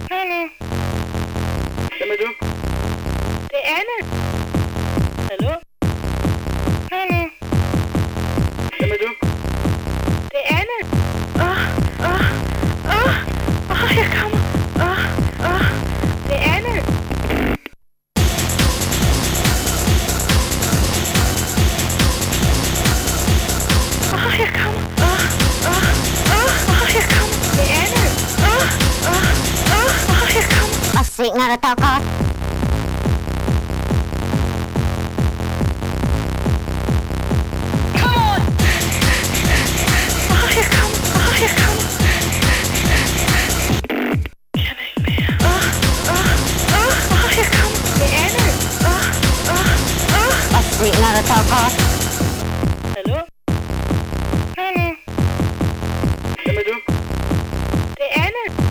Hallo. Hvem er du? Det er Anne. Hallo? Hallo. Hvem er du? Det er Anne. Jeg kommer. Det er Anne. Jeg kommer. Jeg kommer. Det er Anne. Jeg kommer. Og synger det dog godt. Come on. Jeg kommer. Jeg kommer. Kan ikke mere. Jeg kommer. Det er Anne. Og synger det dog godt. Hallo? Hallo. Hvem er du? Det er Anne.